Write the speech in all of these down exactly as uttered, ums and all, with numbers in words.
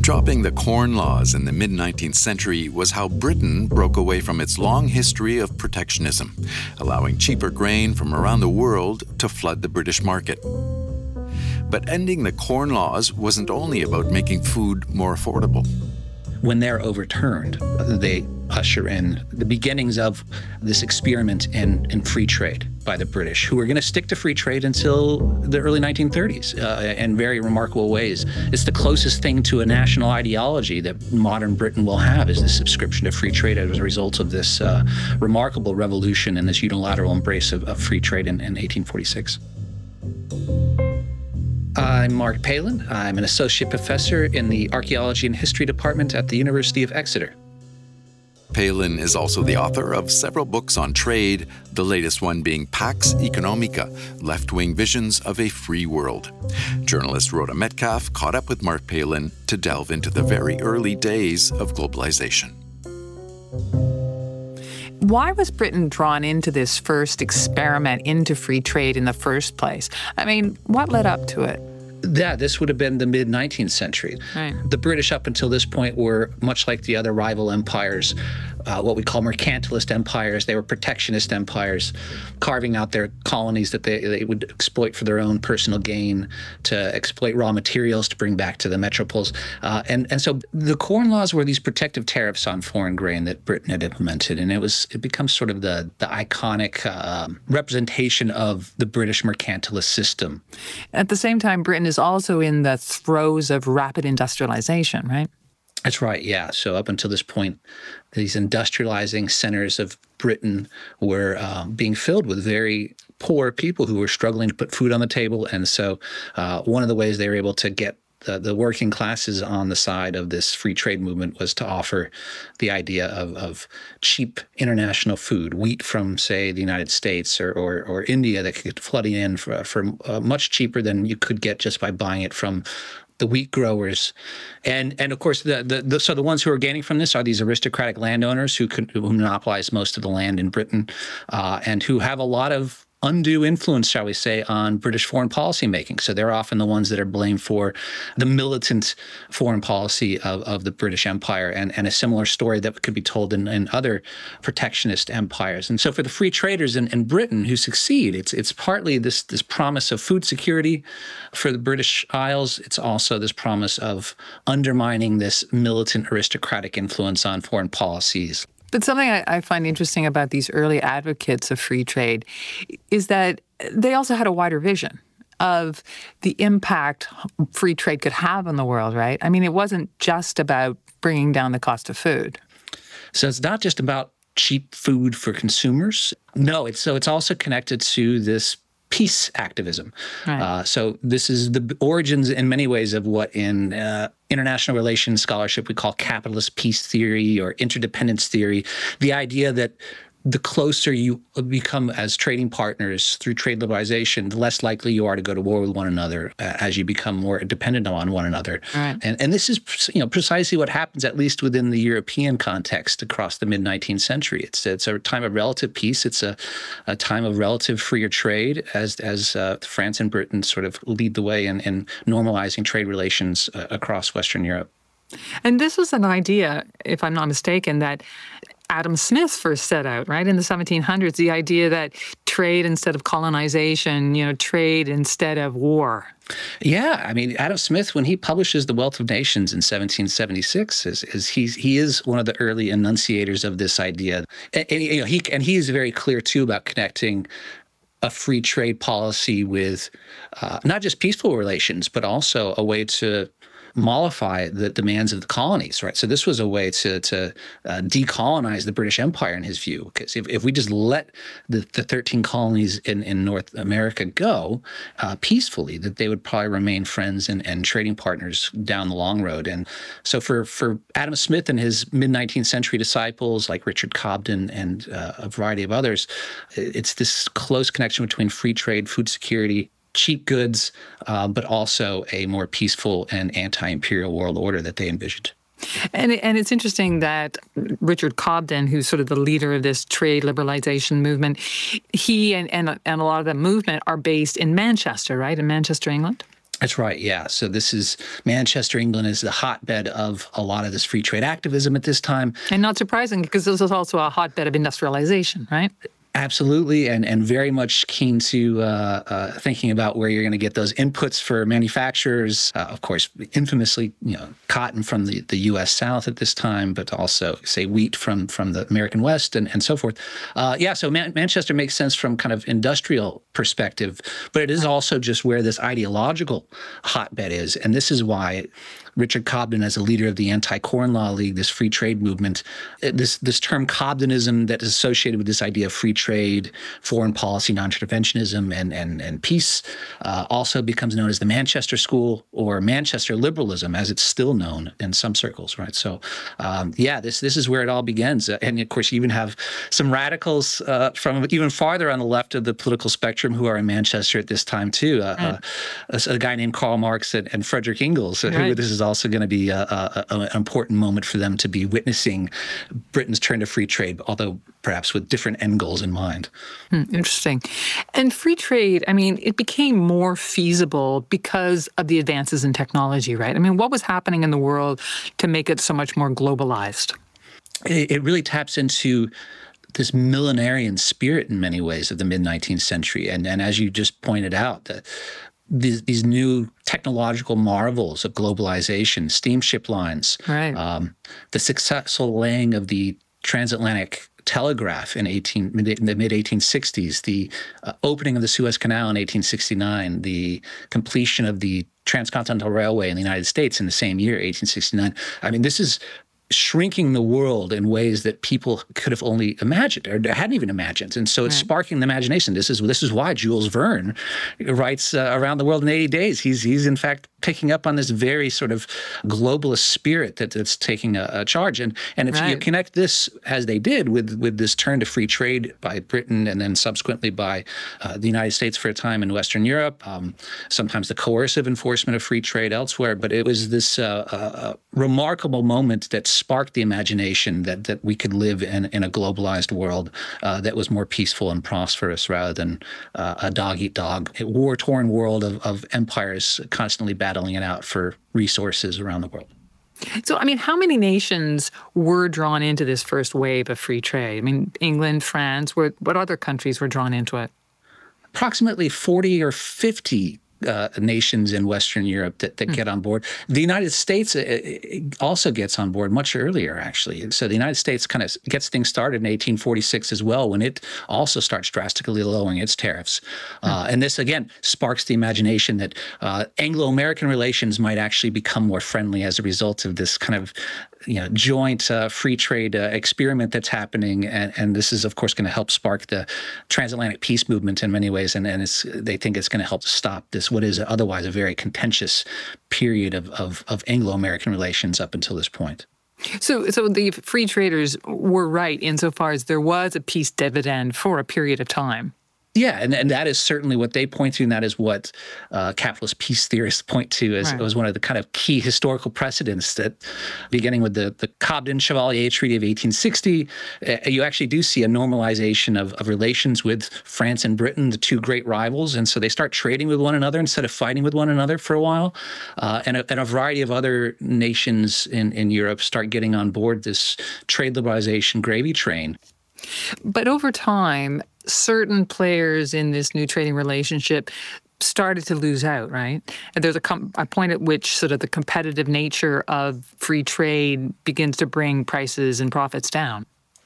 Dropping the Corn Laws in the mid-nineteenth century was how Britain broke away from its long history of protectionism, allowing cheaper grain from around the world to flood the British market. But ending the Corn Laws wasn't only about making food more affordable. When they're overturned, they usher in the beginnings of this experiment in, in free trade by the British, who were going to stick to free trade until the early nineteen thirties uh, in very remarkable ways. It's the closest thing to a national ideology that modern Britain will have, is the subscription to free trade as a result of this uh, remarkable revolution and this unilateral embrace of, of free trade in, in eighteen forty-six. I'm Mark Palin. I'm an associate professor in the Archaeology and History Department at the University of Exeter. Palin is also the author of several books on trade, the latest one being Pax Economica, Left-Wing Visions of a Free World. Journalist Rhoda Metcalf caught up with Mark Palin to delve into the very early days of globalization. Why was Britain drawn into this first experiment into free trade in the first place? I mean, what led up to it? Yeah, this would have been the mid-nineteenth century. Right. The British up until this point were, much like the other rival empires, uh, what we call mercantilist empires. They were protectionist empires, carving out their colonies that they, they would exploit for their own personal gain, to exploit raw materials to bring back to the metropoles. Uh, and, and so the Corn Laws were these protective tariffs on foreign grain that Britain had implemented. And it was it becomes sort of the, the iconic uh, representation of the British mercantilist system. At the same time, Britain is also in the throes of rapid industrialization, right? That's right, yeah. So up until this point, these industrializing centers of Britain were um, being filled with very poor people who were struggling to put food on the table. And so uh, one of the ways they were able to get the, the working classes on the side of this free trade movement was to offer the idea of, of cheap international food, wheat from, say, the United States or, or, or India that could flood in for, for uh, much cheaper than you could get just by buying it from the wheat growers. And and of course, the, the, the so the ones who are gaining from this are these aristocratic landowners who, could, who monopolize most of the land in Britain uh, and who have a lot of undue influence, shall we say, on British foreign policy making. So they're often the ones that are blamed for the militant foreign policy of, of the British Empire, and, and a similar story that could be told in, in other protectionist empires. And so for the free traders in, in Britain who succeed, it's it's partly this, this promise of food security for the British Isles. It's also this promise of undermining this militant aristocratic influence on foreign policies. But something I, I find interesting about these early advocates of free trade is that they also had a wider vision of the impact free trade could have on the world, right? I mean, it wasn't just about bringing down the cost of food. So it's not just about cheap food for consumers. No, it's so it's also connected to this peace activism. Right. Uh, so this is the origins in many ways of what in uh, international relations scholarship we call capitalist peace theory or interdependence theory, the idea that the closer you become as trading partners through trade liberalization, the less likely you are to go to war with one another uh, as you become more dependent on one another. Right. And and this is you know precisely what happens, at least within the European context across the mid-nineteenth century. It's it's a time of relative peace. It's a, a time of relative freer trade as as uh, France and Britain sort of lead the way in, in normalizing trade relations uh, across Western Europe. And this was an idea, if I'm not mistaken, that Adam Smith first set out, right, in the seventeen hundreds, the idea that trade instead of colonization, you know, trade instead of war. Yeah, I mean, Adam Smith, when he publishes The Wealth of Nations in seventeen seventy-six, is, is he's, he is one of the early enunciators of this idea. And, and, you know, he, and he is very clear, too, about connecting a free trade policy with uh, not just peaceful relations, but also a way to mollify the demands of the colonies, right? So this was a way to to uh, decolonize the British Empire, in his view, because if, if we just let the, the thirteen colonies in, in North America go uh, peacefully, that they would probably remain friends and, and trading partners down the long road. And so for, for Adam Smith and his mid-nineteenth century disciples like Richard Cobden and uh, a variety of others, it's this close connection between free trade, food security, cheap goods, uh, but also a more peaceful and anti-imperial world order that they envisioned. And and it's interesting that Richard Cobden, who's sort of the leader of this trade liberalization movement, he and, and, and a lot of the movement are based in Manchester, right? In Manchester, England? That's right, yeah. So this is, Manchester, England is the hotbed of a lot of this free trade activism at this time. And not surprising, because this is also a hotbed of industrialization, right? Absolutely, and and very much keen to uh, uh, thinking about where you're going to get those inputs for manufacturers. Uh, of course, infamously, you know, cotton from the, the U S South at this time, but also, say, wheat from from the American West and, and so forth. Uh, yeah, so Man- Manchester makes sense from kind of industrial perspective, but it is also just where this ideological hotbed is, and this is why Richard Cobden, as a leader of the Anti-Corn Law League, this free trade movement, this this term Cobdenism that is associated with this idea of free trade, foreign policy, non-interventionism, and and and peace, uh, also becomes known as the Manchester School or Manchester liberalism, as it's still known in some circles, right? So, um, yeah, this this is where it all begins, uh, and of course, you even have some radicals uh, from even farther on the left of the political spectrum who are in Manchester at this time too. Uh, mm. uh, a, a guy named Karl Marx and, and Frederick Engels, right. who this is also going to be a, a, a, an important moment for them to be witnessing Britain's turn to free trade, although perhaps with different end goals in mind. Hmm, interesting. And free trade, I mean, it became more feasible because of the advances in technology, right? I mean, what was happening in the world to make it so much more globalized? It, it really taps into this millenarian spirit in many ways of the mid-nineteenth century. And, and as you just pointed out, the, These, these new technological marvels of globalization, steamship lines, right. um, the successful laying of the transatlantic telegraph in, eighteen, in the mid eighteen sixties, the uh, opening of the Suez Canal in eighteen sixty-nine, the completion of the Transcontinental Railway in the United States in the same year, eighteen sixty-nine. I mean, this is shrinking the world in ways that people could have only imagined or hadn't even imagined. And so it's right. sparking the imagination. This is this is why Jules Verne writes uh, Around the World in eighty days. He's, he's in fact, picking up on this very sort of globalist spirit that, that's taking a, a charge. And and if right. you connect this, as they did, with, with this turn to free trade by Britain and then subsequently by uh, the United States for a time in Western Europe, um, sometimes the coercive enforcement of free trade elsewhere, but it was this uh, uh, remarkable moment that sparked the imagination that that we could live in, in a globalized world uh, that was more peaceful and prosperous rather than uh, a dog-eat-dog, war-torn world of, of empires constantly battling it out for resources around the world. So, I mean, how many nations were drawn into this first wave of free trade? I mean, England, France, were, what other countries were drawn into it? Approximately forty or fifty Uh, nations in Western Europe that, that mm. get on board. The United States uh, also gets on board much earlier, actually. So the United States kind of gets things started in eighteen forty-six as well, when it also starts drastically lowering its tariffs. Mm. Uh, and this, again, sparks the imagination that uh, Anglo-American relations might actually become more friendly as a result of this kind of you know, joint uh, free trade uh, experiment that's happening. And, and this is, of course, going to help spark the transatlantic peace movement in many ways. And, and it's, they think it's going to help stop this, what is otherwise a very contentious period of, of, of Anglo-American relations up until this point. So, so the free traders were right insofar as there was a peace dividend for a period of time. Yeah, and, and that is certainly what they point to, and that is what uh, capitalist peace theorists point to as right. as one of the kind of key historical precedents that, beginning with the, the Cobden-Chevalier Treaty of eighteen sixty, uh, you actually do see a normalization of, of relations with France and Britain, the two great rivals, and so they start trading with one another instead of fighting with one another for a while, uh, and, a, and a variety of other nations in, in Europe start getting on board this trade liberalization gravy train. But over time, certain players in this new trading relationship started to lose out, right? And there's a, com- a point at which sort of the competitive nature of free trade begins to bring prices and profits down.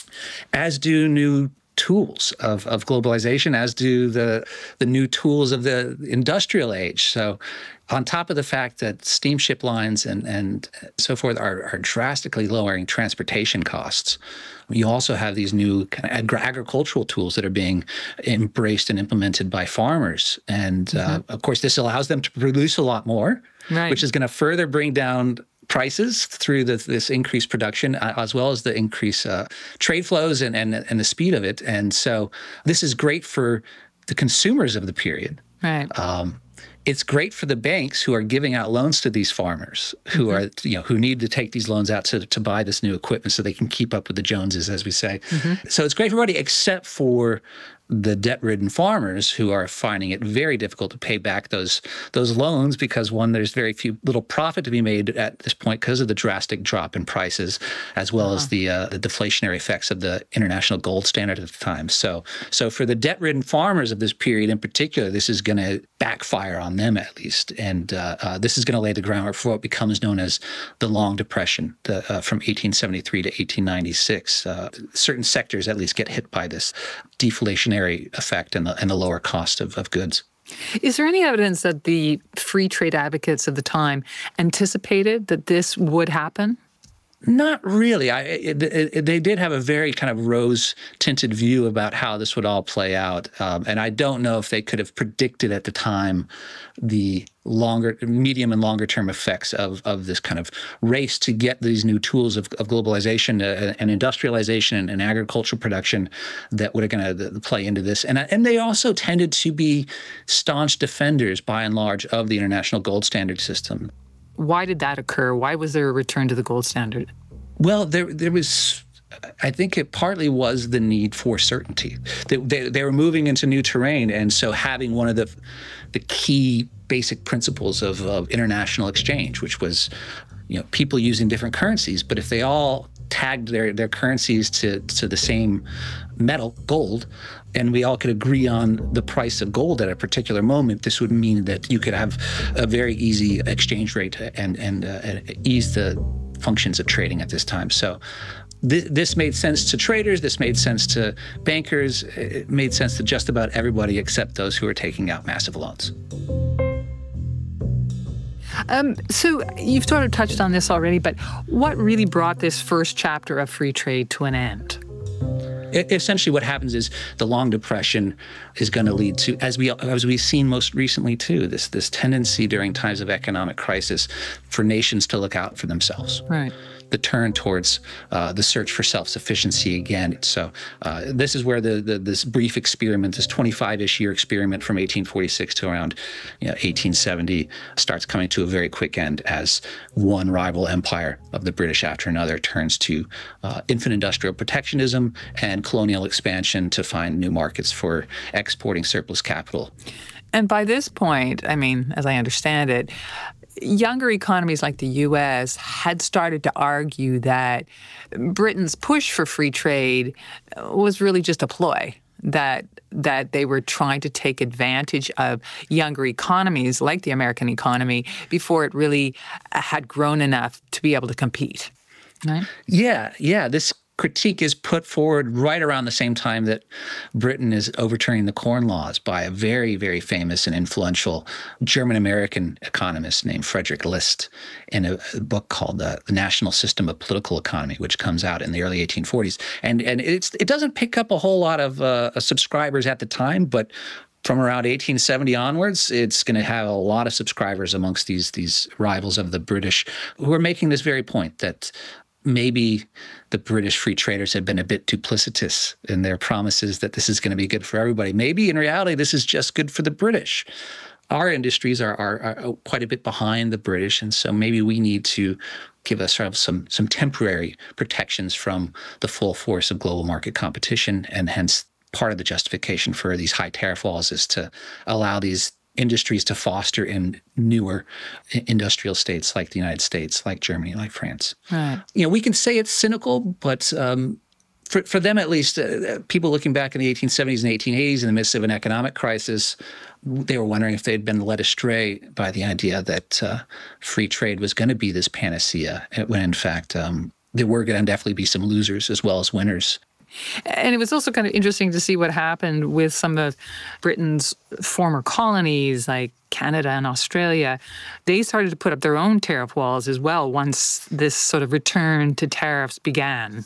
As do new tools of, of globalization, as do the the new tools of the industrial age. So on top of the fact that steamship lines and, and so forth are, are drastically lowering transportation costs, you also have these new kind of ag- agricultural tools that are being embraced and implemented by farmers. And mm-hmm. uh, of course, this allows them to produce a lot more, right. which is going to further bring down prices through the, this increased production, uh, as well as the increased uh, trade flows and, and and the speed of it. And so this is great for the consumers of the period. Right. Um, it's great for the banks who are giving out loans to these farmers who mm-hmm. are, you know, who need to take these loans out to, to buy this new equipment so they can keep up with the Joneses, as we say. Mm-hmm. So it's great for everybody except for the debt-ridden farmers who are finding it very difficult to pay back those those loans because, one, there's very few little profit to be made at this point because of the drastic drop in prices, as well uh-huh. as the uh, the deflationary effects of the international gold standard at the time. So, so for the debt-ridden farmers of this period in particular, this is going to backfire on them at least, and uh, uh, this is going to lay the groundwork for what becomes known as the Long Depression, the, uh, from eighteen seventy-three to eighteen ninety-six. Uh, certain sectors at least get hit by this deflationary effect and the, and the lower cost of, of goods. Is there any evidence that the free trade advocates of the time anticipated that this would happen? Not really. I, it, it, they did have a very kind of rose-tinted view about how this would all play out. Um, and I don't know if they could have predicted at the time the longer, medium and longer-term effects of, of this kind of race to get these new tools of, of globalization uh, and industrialization and, and agricultural production that were going to play into this. And, and they also tended to be staunch defenders, by and large, of the international gold standard system. Why did that occur? Why was there a return to the gold standard? Well, there there was, I think it partly was the need for certainty. They, they, they were moving into new terrain, and so having one of the the key basic principles of, of international exchange, which was, you know, people using different currencies, but if they all tagged their, their currencies to, to the same metal, gold, and we all could agree on the price of gold at a particular moment, this would mean that you could have a very easy exchange rate and, and, uh, and ease the functions of trading at this time. So th- this made sense to traders, this made sense to bankers, it made sense to just about everybody except those who were taking out massive loans. Um, so you've sort of touched on this already, but what really brought this first chapter of free trade to an end? Essentially, what happens is the Long Depression is going to lead to, as we as we've seen most recently too, this this tendency during times of economic crisis for nations to look out for themselves. Right. The turn towards uh, the search for self-sufficiency again. So uh, this is where the, the this brief experiment, this twenty-five-ish year experiment from eighteen forty-six to around you know, eighteen seventy starts coming to a very quick end as one rival empire of the British after another turns to uh, infant industrial protectionism and colonial expansion to find new markets for exporting surplus capital. And by this point, I mean, as I understand it, younger economies like the U S had started to argue that Britain's push for free trade was really just a ploy, that that they were trying to take advantage of younger economies like the American economy before it really had grown enough to be able to compete. Right? Yeah, yeah. This critique is put forward right around the same time that Britain is overturning the Corn Laws by a very, very famous and influential German-American economist named Frederick List in a, a book called uh, The National System of Political Economy, which comes out in the early eighteen forties. And and it's it doesn't pick up a whole lot of uh, subscribers at the time, but from around eighteen seventy onwards, it's going to have a lot of subscribers amongst these these rivals of the British who are making this very point that maybe the British free traders had been a bit duplicitous in their promises that this is going to be good for everybody. Maybe in reality, this is just good for the British. Our industries are, are, are quite a bit behind the British, and so maybe we need to give us sort of some, some temporary protections from the full force of global market competition, and hence part of the justification for these high tariff laws is to allow these industries to foster in newer industrial states like the United States, like Germany, like France. Right. You know, we can say it's cynical, but um, for, for them at least, uh, people looking back in the eighteen seventies and eighteen eighties in the midst of an economic crisis, they were wondering if they'd been led astray by the idea that uh, free trade was going to be this panacea, when in fact um, there were going to definitely be some losers as well as winners. And it was also kind of interesting to see what happened with some of Britain's former colonies, like Canada and Australia. They started to put up their own tariff walls as well once this sort of return to tariffs began.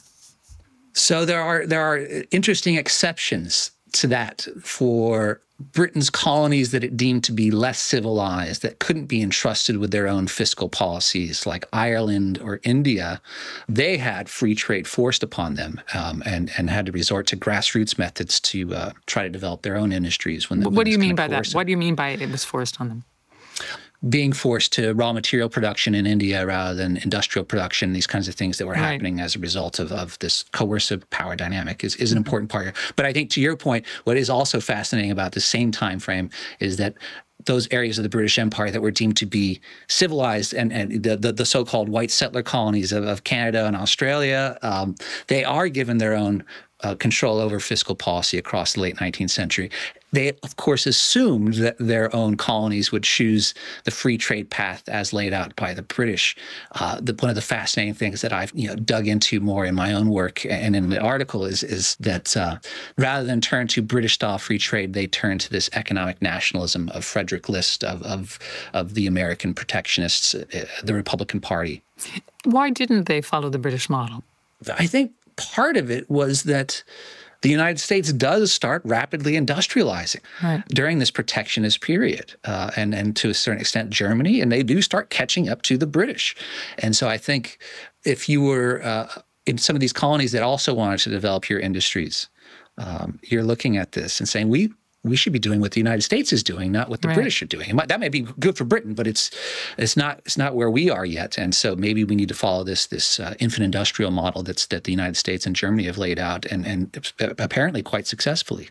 So there are there are interesting exceptions to that for Britain's colonies that it deemed to be less civilized, that couldn't be entrusted with their own fiscal policies, like Ireland or India. They had free trade forced upon them um, and, and had to resort to grassroots methods to uh, try to develop their own industries. When the, What when do you mean by forced. that? What do you mean by it was forced on them? being forced to raw material production in India rather than industrial production, these kinds of things that were right. happening as a result of, of this coercive power dynamic is, is an important part here. But I think to your point, what is also fascinating about the same time frame is that those areas of the British Empire that were deemed to be civilized and, and the, the, the so-called white settler colonies of, of Canada and Australia, um, they are given their own uh, control over fiscal policy across the late nineteenth century. They, of course, assumed that their own colonies would choose the free trade path as laid out by the British. Uh, the, one of the fascinating things that I've you know dug into more in my own work and in the article is is that uh, rather than turn to British-style free trade, they turn to this economic nationalism of Frederick List, of of, of the American protectionists, uh, the Republican Party. Why didn't they follow the British model? I think part of it was that the United States does start rapidly industrializing right. during this protectionist period, uh, and, and to a certain extent Germany, and they do start catching up to the British. And so I think if you were uh, in some of these colonies that also wanted to develop your industries, um, you're looking at this and saying, we we should be doing what the United States is doing, not what the right. British are doing. It might, that may be good for Britain, but it's it's not it's not where we are yet. And so maybe we need to follow this this uh, infant industrial model that's that the United States and Germany have laid out, and and apparently quite successfully.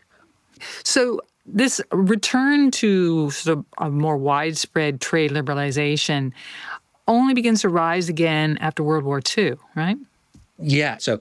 So this return to sort of a more widespread trade liberalization only begins to rise again after World War Two, right? Yeah. So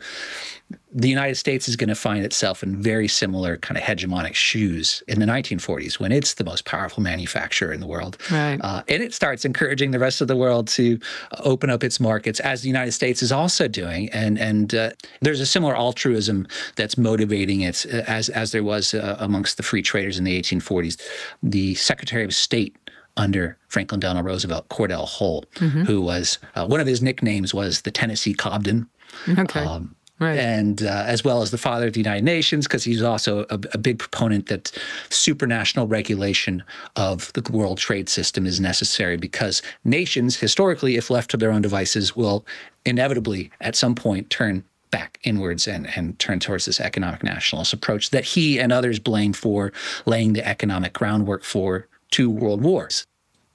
the United States is going to find itself in very similar kind of hegemonic shoes in the nineteen forties when it's the most powerful manufacturer in the world. Right. Uh, and it starts encouraging the rest of the world to open up its markets, as the United States is also doing. And and uh, there's a similar altruism that's motivating it, as, as there was uh, amongst the free traders in the eighteen forties. The Secretary of State under Franklin Delano Roosevelt, Cordell Hull, mm-hmm. who was, uh, one of his nicknames was the Tennessee Cobden. Okay. Um, right. And uh, as well as the father of the United Nations, because he's also a, a big proponent that supranational regulation of the world trade system is necessary, because nations, historically, if left to their own devices, will inevitably at some point turn back inwards and, and turn towards this economic nationalist approach that he and others blame for laying the economic groundwork for two world wars.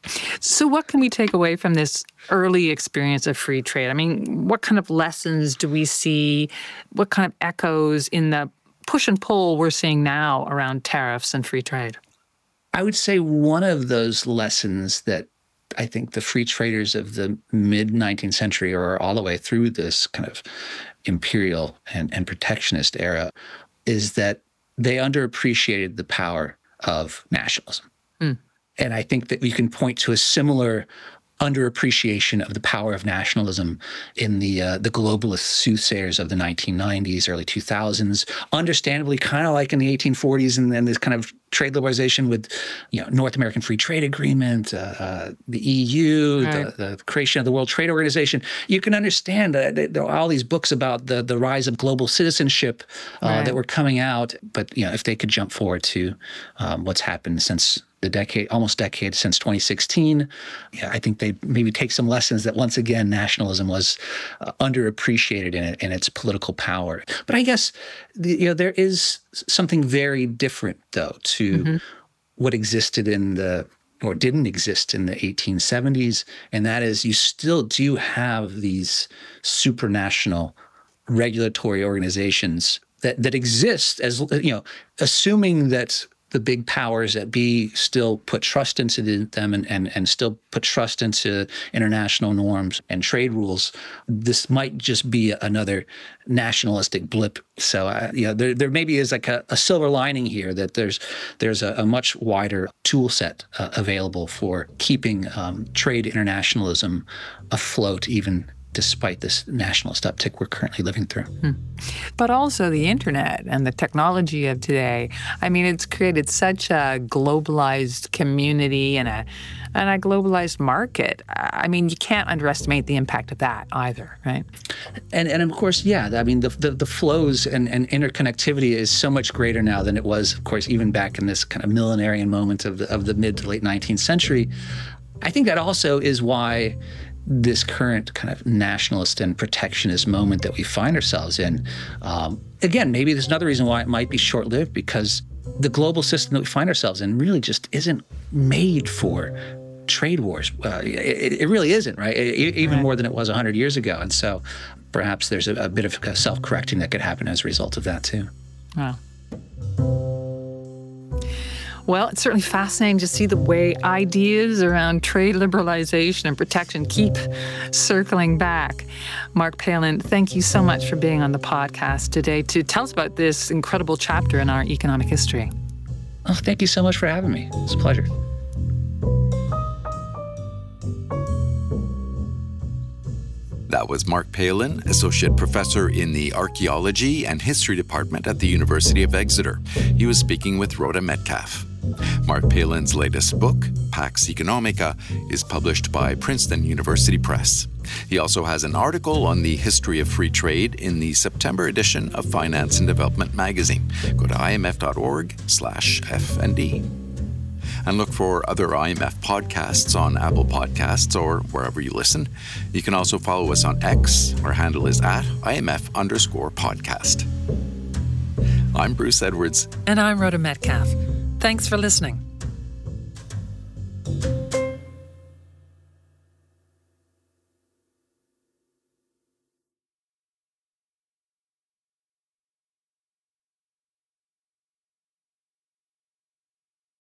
So what can we take away from this early experience of free trade? I mean, what kind of lessons do we see? What kind of echoes in the push and pull we're seeing now around tariffs and free trade? I would say one of those lessons that I think the free traders of the mid-nineteenth century, or all the way through this kind of imperial and, and protectionist era, is that they underappreciated the power of nationalism. Mm. And I think that we can point to a similar underappreciation of the power of nationalism in the uh, the globalist soothsayers of the nineteen nineties, early two thousands, understandably kind of like in the eighteen forties and then this kind of trade liberalization with, you know, North American Free Trade Agreement, uh, uh, the E U, right. the, the creation of the World Trade Organization. You can understand that there are all these books about the the rise of global citizenship uh, right. that were coming out. But, you know, if they could jump forward to um, what's happened since the decade, almost decade since twenty sixteen, yeah, I think they maybe take some lessons that once again nationalism was uh, underappreciated in it in its political power. But I guess the, you know there is something very different though to mm-hmm. what existed in the or didn't exist in the eighteen seventies, and that is you still do have these supranational regulatory organizations that that exist as you know, assuming that the big powers that be still put trust into the, them and, and, and still put trust into international norms and trade rules. This might just be another nationalistic blip. So, uh, you know, there, there maybe is like a, a silver lining here that there's there's a, a much wider tool set uh, available for keeping um, trade internationalism afloat, even despite this nationalist uptick we're currently living through. Hmm. But also the internet and the technology of today. I mean, it's created such a globalized community and a and a globalized market. I mean, you can't underestimate the impact of that either, right? And and of course, yeah, I mean, the the, the flows and, and interconnectivity is so much greater now than it was, of course, even back in this kind of millenarian moment of the, of the mid to late nineteenth century. I think that also is why this current kind of nationalist and protectionist moment that we find ourselves in, um, again, maybe there's another reason why it might be short-lived, because the global system that we find ourselves in really just isn't made for trade wars. Uh, it, it really isn't, right? It, even right. more than it was one hundred years ago. And so perhaps there's a, a bit of self-correcting that could happen as a result of that, too. Wow. Well, it's certainly fascinating to see the way ideas around trade liberalization and protection keep circling back. Mark Palin, thank you so much for being on the podcast today to tell us about this incredible chapter in our economic history. Oh, thank you so much for having me. It's a pleasure. That was Mark Palin, Associate Professor in the Archaeology and History Department at the University of Exeter. He was speaking with Rhoda Metcalfe. Mark Palin's latest book, Pax Economica, is published by Princeton University Press. He also has an article on the history of free trade in the September edition of Finance and Development magazine. Go to imf.org slash F&D. And look for other I M F podcasts on Apple Podcasts or wherever you listen. You can also follow us on X. Our handle is at IMF underscore podcast. I'm Bruce Edwards. And I'm Rhoda Metcalfe. Thanks for listening.